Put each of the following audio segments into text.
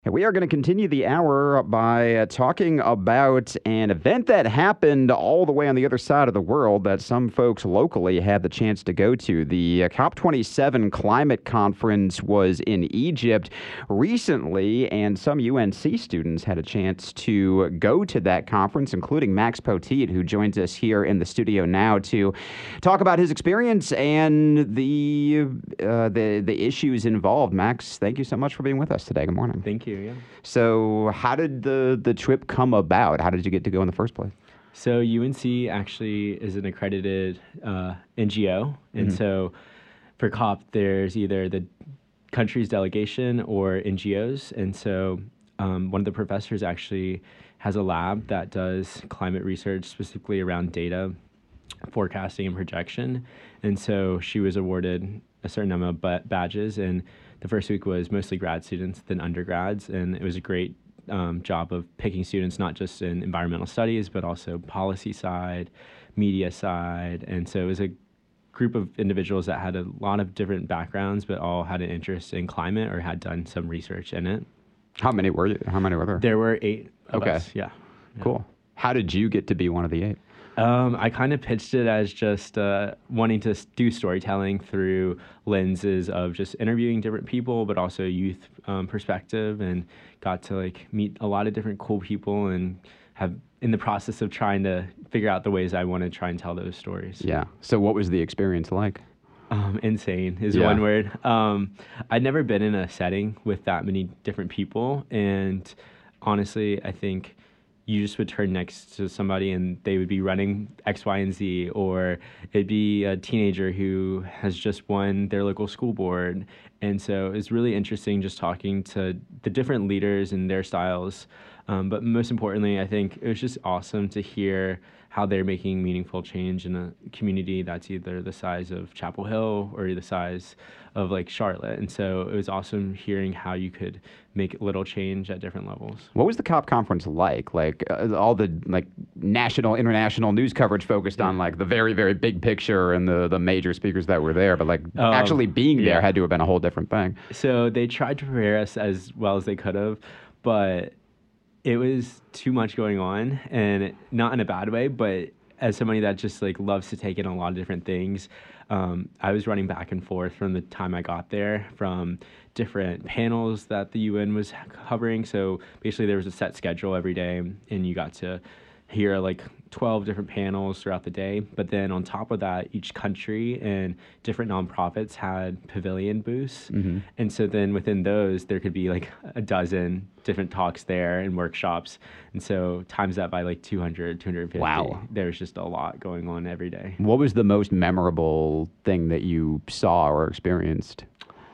And we are going to continue the hour by talking about an event that happened all the way on the other side of the world that some folks locally had the chance to go to. The COP27 climate conference was in Egypt recently, and some UNC students had a chance to go to that conference, including Max Poteet, who joins us here in the studio now to talk about his experience and the issues involved. Max, thank you so much for being with us today. Good morning. Thank you. Yeah. So how did the trip come about? How did you get to go in the first place? So UNC actually is an accredited NGO, and so for COP, there's either the country's delegation or NGOs, and so one of the professors actually has a lab that does climate research specifically around data forecasting and projection, and so she was awarded a certain number of badges, and the first week was mostly grad students, then undergrads, and it was a great job of picking students not just in environmental studies, but also policy side, media side, and so it was a group of individuals that had a lot of different backgrounds, but all had an interest in climate or had done some research in it. How many were you? How many were there? There were 8 of Okay. us, yeah. Cool. How did you get to be one of the 8? I kind of pitched it as just wanting to do storytelling through lenses of just interviewing different people, but also youth perspective, and got to meet a lot of different cool people and have in the process of trying to figure out the ways I want to try and tell those stories. Yeah. So what was the experience like? Insane is Yeah. one word. I'd never been in a setting with that many different people, and honestly, I think you just would turn next to somebody and they would be running X, Y, and Z, or it'd be a teenager who has just won their local school board. And so it's really interesting just talking to the different leaders and their styles. But most importantly, I think it was just awesome to hear how they're making meaningful change in a community that's either the size of Chapel Hill or the size of Charlotte. And so it was awesome hearing how you could make little change at different levels. What was the COP conference like? All the national, international news coverage focused on the very, very big picture and the major speakers that were there, but actually being there had to have been a whole different thing. So they tried to prepare us as well as they could have, but it was too much going on, and not in a bad way, but as somebody that just loves to take in a lot of different things, I was running back and forth from the time I got there from different panels that the UN was covering. So basically there was a set schedule every day, and you got to hear 12 different panels throughout the day. But then on top of that, each country and different nonprofits had pavilion booths. And so then within those, there could be a dozen different talks there and workshops. And so times that by 200, 250. Wow. There's just a lot going on every day. What was the most memorable thing that you saw or experienced?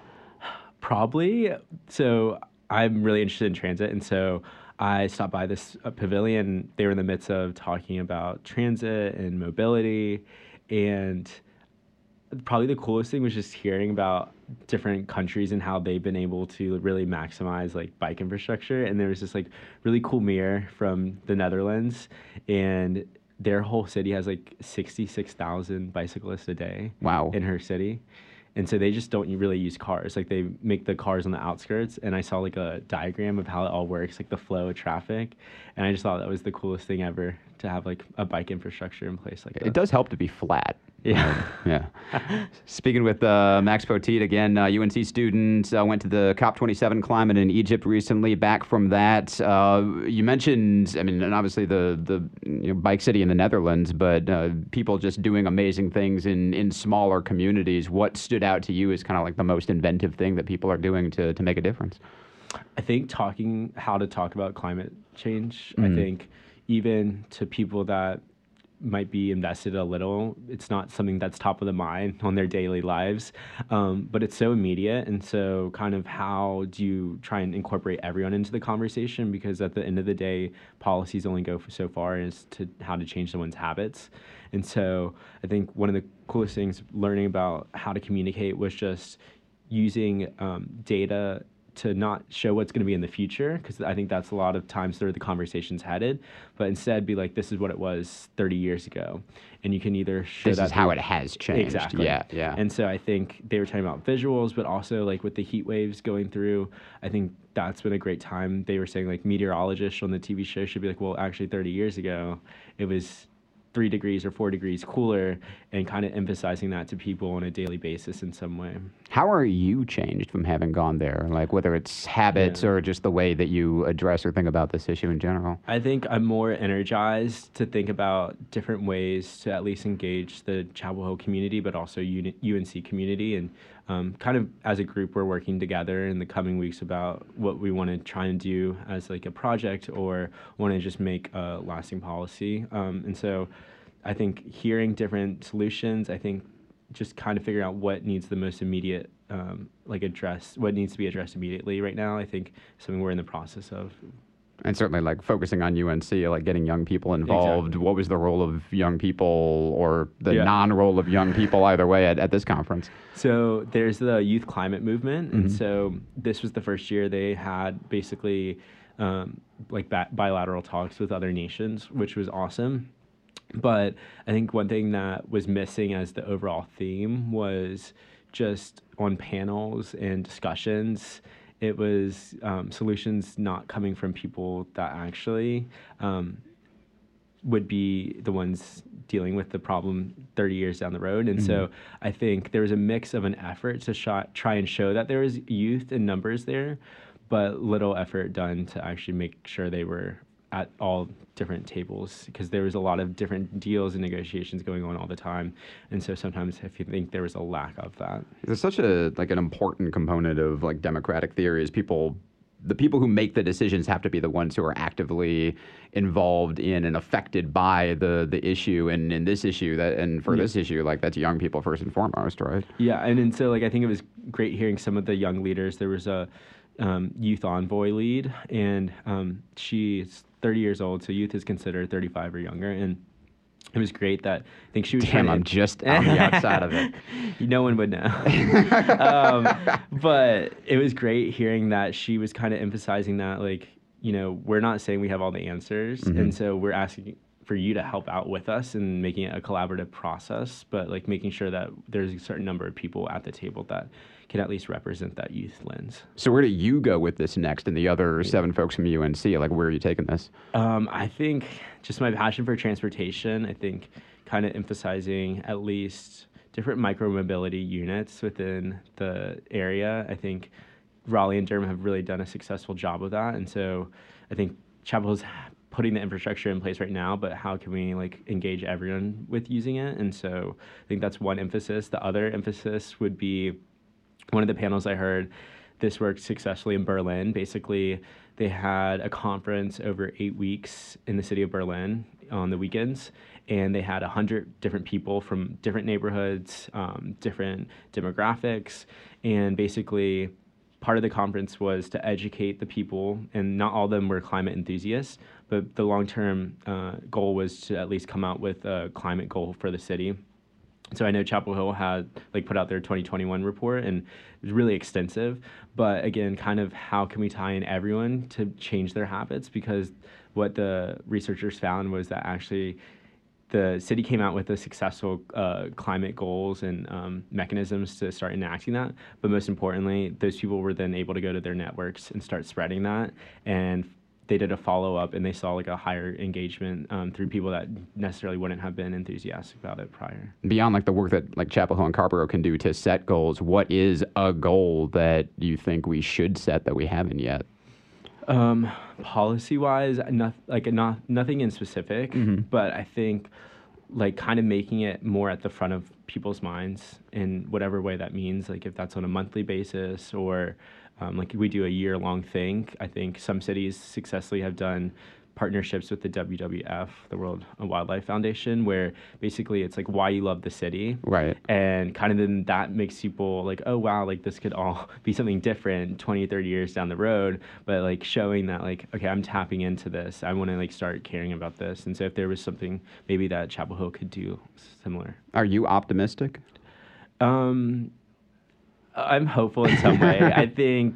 Probably. So I'm really interested in transit. And so I stopped by this pavilion. They were in the midst of talking about transit and mobility. And probably the coolest thing was just hearing about different countries and how they've been able to really maximize bike infrastructure. And there was this really cool mayor from the Netherlands, and their whole city has 66,000 bicyclists a day. Wow. In her city. And so they just don't really use cars. They make the cars on the outskirts, and I saw a diagram of how it all works, the flow of traffic. And I just thought that was the coolest thing ever, to have a bike infrastructure in place like that. It does help to be flat. Yeah. Yeah. Speaking with Max Poteet again, UNC student, went to the COP27 climate in Egypt recently. Back from that, you mentioned, and obviously the bike city in the Netherlands, but people just doing amazing things in smaller communities. What stood out to you as kind of the most inventive thing that people are doing to make a difference? I think how to talk about climate change. I think even to people that might be invested a little, it's not something that's top of the mind on their daily lives, but it's so immediate. And so kind of how do you try and incorporate everyone into the conversation? Because at the end of the day, policies only go for so far as to how to change someone's habits. And so I think one of the coolest things learning about how to communicate was just using data to not show what's going to be in the future, because I think that's a lot of times where the conversation's headed, but instead be like, this is what it was 30 years ago. And you can either show This that is how it has changed. Exactly. Yeah, yeah. And so I think they were talking about visuals, but also like with the heat waves going through, I think that's been a great time. They were saying like meteorologists on the TV show should be like, well, actually 30 years ago, it was 3 degrees or 4 degrees cooler, and kind of emphasizing that to people on a daily basis in some way. How are you changed from having gone there? Like whether it's habits or just the way that you address or think about this issue in general? I think I'm more energized to think about different ways to at least engage the Chapel Hill community, but also UNC community. And kind of as a group, we're working together in the coming weeks about what we want to try and do as like a project, or want to just make a lasting policy. And so I think hearing different solutions, I think just kind of figuring out what needs the most immediate, what needs to be addressed immediately right now, I think something we're in the process of. And certainly, like, focusing on UNC, like, getting young people involved. Exactly. What was the role of young people, or the non-role of young people, either way, at this conference? So there's the youth climate movement. And so this was the first year they had basically bilateral talks with other nations, which was awesome. But I think one thing that was missing as the overall theme was just on panels and discussions, it was solutions not coming from people that actually would be the ones dealing with the problem 30 years down the road. And so I think there was a mix of an effort to try and show that there was youth in numbers there, but little effort done to actually make sure they were at all different tables, because there was a lot of different deals and negotiations going on all the time. And so sometimes if you think there was a lack of that. There's such an important component of like democratic theory is the people who make the decisions have to be the ones who are actively involved in and affected by the issue. And in this issue, this issue, like, that's young people first and foremost, right? Yeah, and so like I think it was great hearing some of the young leaders. There was a youth envoy lead, and she's 30 years old, so youth is considered 35 or younger. And it was great that I think she was I'm just on the outside of it. No one would know. But it was great hearing that she was kind of emphasizing that, like, we're not saying we have all the answers. And so we're asking for you to help out with us and making it a collaborative process, but like making sure that there's a certain number of people at the table that can at least represent that youth lens. So where do you go with this next, and the other 7 folks from UNC? Like, where are you taking this? I think just my passion for transportation, I think kind of emphasizing at least different micro-mobility units within the area. I think Raleigh and Durham have really done a successful job of that. And so I think Chapel Hill's putting the infrastructure in place right now, but how can we like engage everyone with using it? And so I think that's one emphasis. The other emphasis would be one of the panels I heard. This worked successfully in Berlin. Basically, they had a conference over 8 weeks in the city of Berlin on the weekends, and they had 100 different people from different neighborhoods, different demographics, and basically part of the conference was to educate the people, and not all of them were climate enthusiasts, but the long-term goal was to at least come out with a climate goal for the city. So I know Chapel Hill had put out their 2021 report, and it was really extensive. But again, kind of how can we tie in everyone to change their habits? Because what the researchers found was that actually the city came out with a successful climate goals and mechanisms to start enacting that. But most importantly, those people were then able to go to their networks and start spreading that. And they did a follow-up, and they saw a higher engagement through people that necessarily wouldn't have been enthusiastic about it prior. Beyond the work that Chapel Hill and Carrboro can do to set goals, what is a goal that you think we should set that we haven't yet? Policy-wise, nothing in specific, but I think kind of making it more at the front of people's minds in whatever way that means, if that's on a monthly basis or we do a year-long thing. I think some cities successfully have done partnerships with the WWF, the World Wildlife Foundation, where basically it's why you love the city. Right. And kind of then that makes people oh, wow, this could all be something different 20, 30 years down the road. But showing that okay, I'm tapping into this. I want to start caring about this. And so if there was something maybe that Chapel Hill could do similar. Are you optimistic? I'm hopeful in some way. I think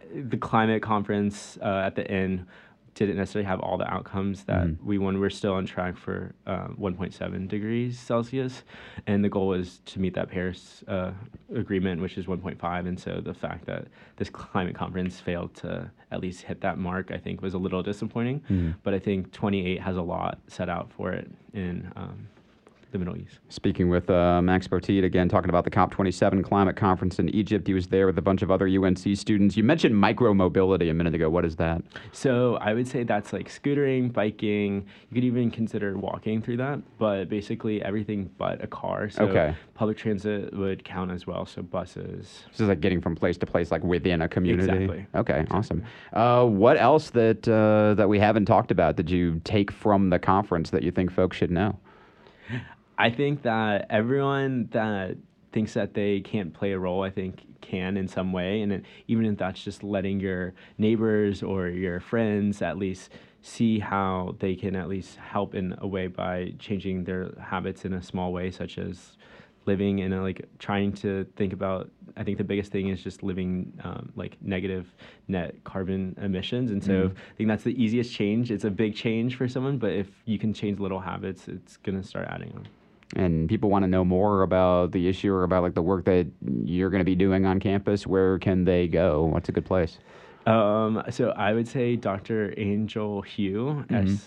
the climate conference at the end didn't necessarily have all the outcomes that we wanted. We're still on track for 1.7 degrees Celsius, and the goal is to meet that Paris agreement, which is 1.5. And so the fact that this climate conference failed to at least hit that mark, I think, was a little disappointing. But I think 28 has a lot set out for it in the Middle East. Speaking with Max Poteet again, talking about the COP27 climate conference in Egypt. He was there with a bunch of other UNC students. You mentioned micromobility a minute ago. What is that? So I would say that's like scootering, biking. You could even consider walking through that, but basically everything but a car. So public transit would count as well. So buses. This is like getting from place to place, like within a community. Exactly. Okay, awesome. What else that we haven't talked about did you take from the conference that you think folks should know? I think that everyone that thinks that they can't play a role, I think, can in some way. And even if that's just letting your neighbors or your friends at least see how they can at least help in a way by changing their habits in a small way, such as living in trying to think about, I think the biggest thing is just living like negative net carbon emissions. And so I think that's the easiest change. It's a big change for someone, but if you can change little habits, it's going to start adding on. And people want to know more about the issue or about like the work that you're going to be doing on campus. Where can they go? What's a good place? So I would say Dr. Angel Hugh,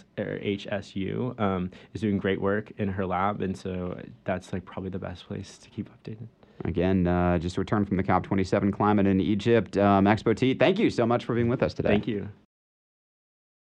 HSU, is doing great work in her lab. And so that's like probably the best place to keep updated. Again, just returned from the COP27 climate in Egypt. Max Poteet, thank you so much for being with us today. Thank you.